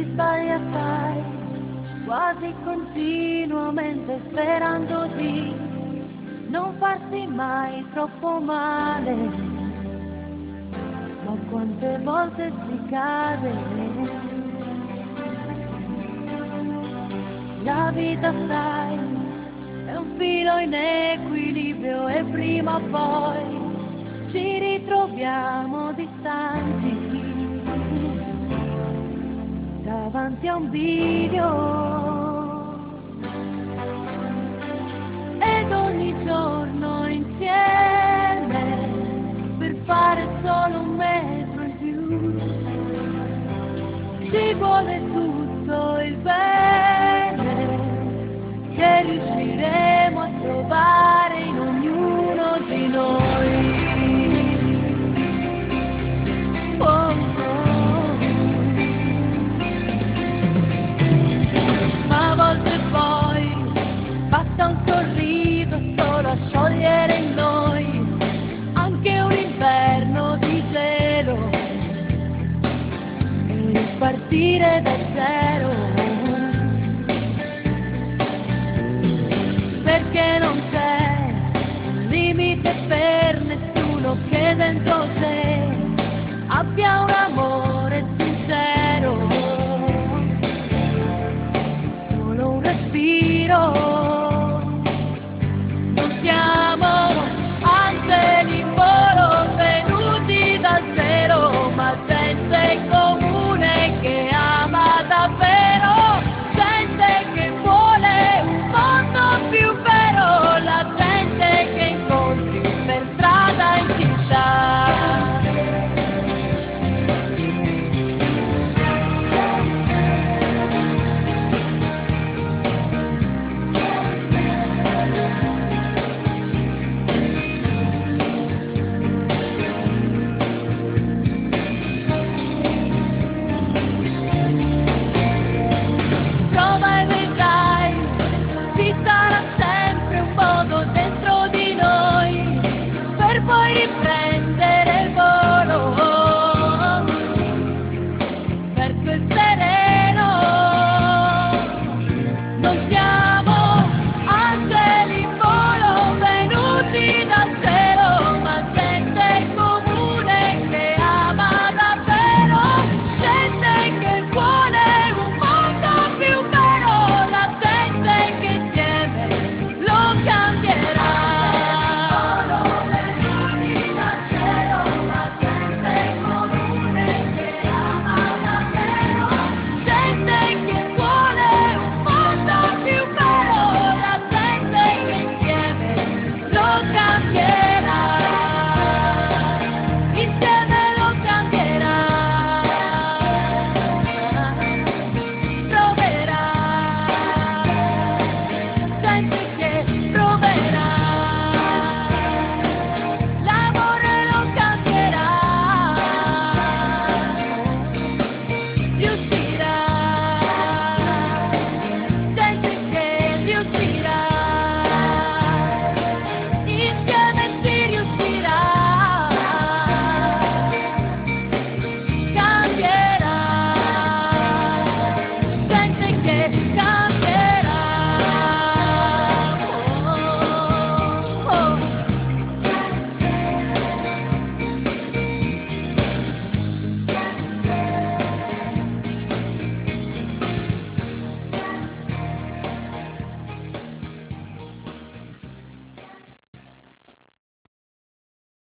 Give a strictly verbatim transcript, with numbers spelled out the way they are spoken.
sbaglia assai, quasi continuamente sperando di non farsi mai troppo male, ma quante volte si cade. La vita sai è un filo in equilibrio e prima o poi ci ritroviamo distanti davanti a un bivio, ed ogni giorno insieme per fare solo un metro in più ci vuole tutto il bene che riusciremo a trovare in ognuno di noi. Oh, oh. Ma a volte poi basta un sorriso solo a sciogliere in noi anche un inverno di gelo e ripartire da zero, perché non c'è limite per nessuno che dentro sé abbia un amore